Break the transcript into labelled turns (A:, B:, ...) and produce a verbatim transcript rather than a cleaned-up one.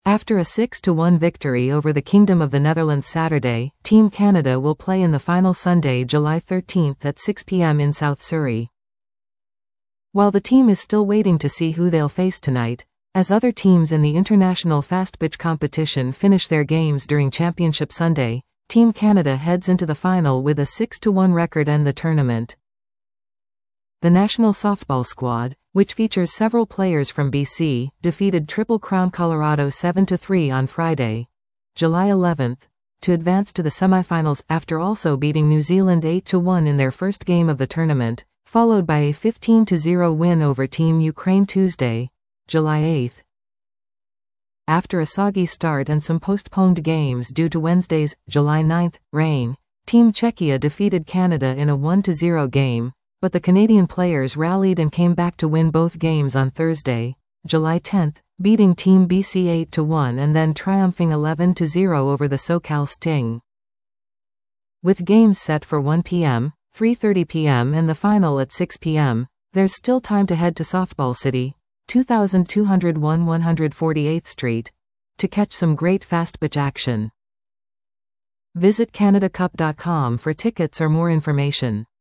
A: After a six to one victory over the Kingdom of the Netherlands Saturday, Team Canada will play in the final Sunday, July thirteenth at six p m in South Surrey. While the team is still waiting to see who they'll face tonight, as other teams in the international fast-pitch competition finish their games during Championship Sunday, Team Canada heads into the final with a six to one record and the tournament. The national softball squad, which features several players from B C, defeated Triple Crown Colorado seven to three on Friday, July eleventh, to advance to the semifinals after also beating New Zealand eight to one in their first game of the tournament, followed by a fifteen to zero win over Team Ukraine Tuesday, July eighth. After a soggy start and some postponed games due to Wednesday's, July ninth, rain, Team Czechia defeated Canada in a one to zero game, but the Canadian players rallied and came back to win both games on Thursday, July tenth, beating Team B C eight to one and then triumphing eleven to zero over the SoCal Sting. With games set for one p m, three thirty p m and the final at six p m, there's still time to head to Softball City, two thousand two hundred one one hundred forty-eighth Street, to catch some great fast-pitch action. Visit Canada Cup dot com for tickets or more information.